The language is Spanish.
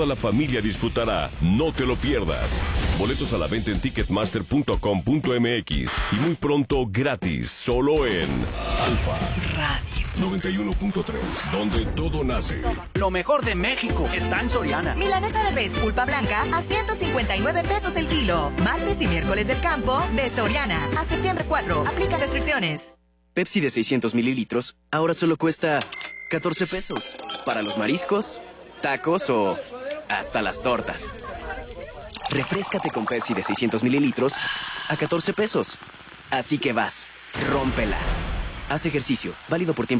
la familia disfrutará. No te lo pierdas. Boletos a la venta en ticketmaster.com.mx y muy pronto gratis, solo en Alfa Radio 91.3, donde todo nace. Lo mejor de México está en Soriana. Milanesa de res pulpa blanca a 159 pesos el kilo. Martes y miércoles del campo de Soriana. A septiembre 4. Aplica restricciones. Pepsi de 600 mililitros ahora solo cuesta 14 pesos. Para los mariscos, tacos o hasta las tortas. Refréscate con Pepsi de 600 mililitros a 14 pesos. Así que vas, rómpela. Haz ejercicio, válido por tiempo